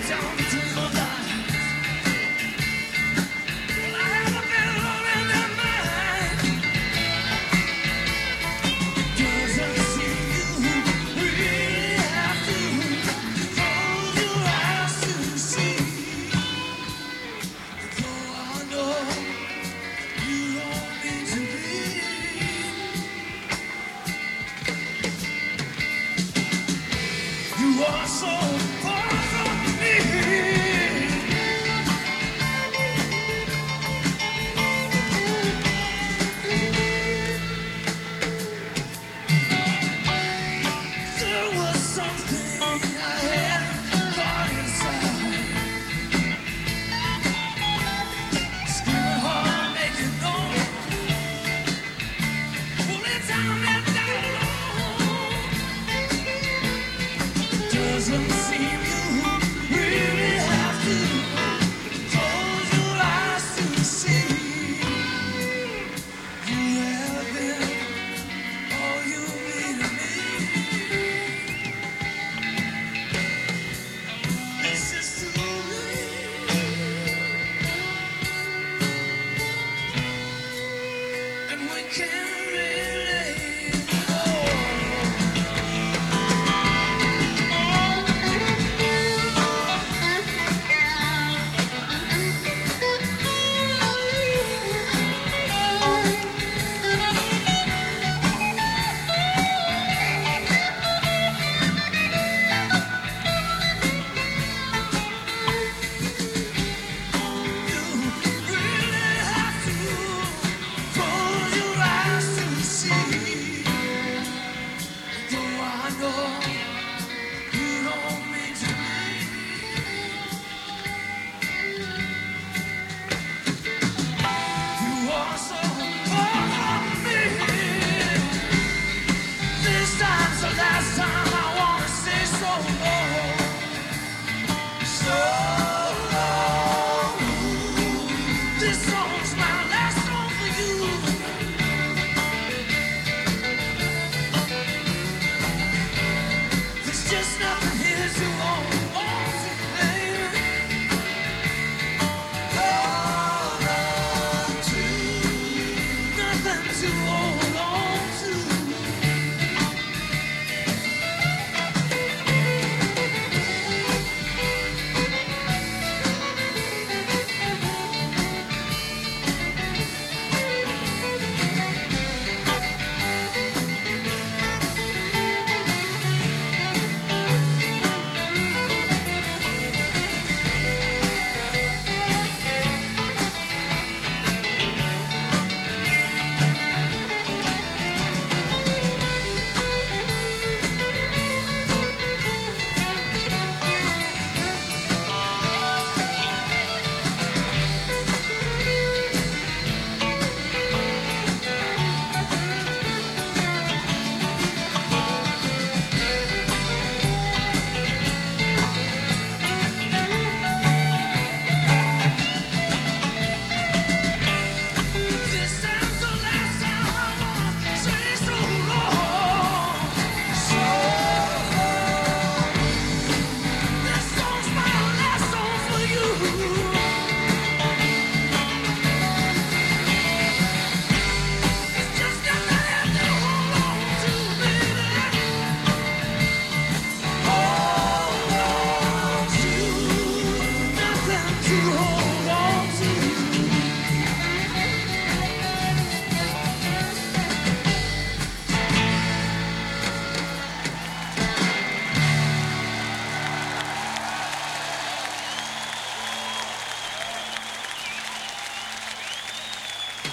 You are so far from me. There was something I had caught inside, screaming hard, making noise, pulling down that down. Doesn't seem you really have to close your eyes to see you have been all you need to me. This is too late, and we can't relate. Just nothing here to hold on to, baby. Hold on to, nothing to hold.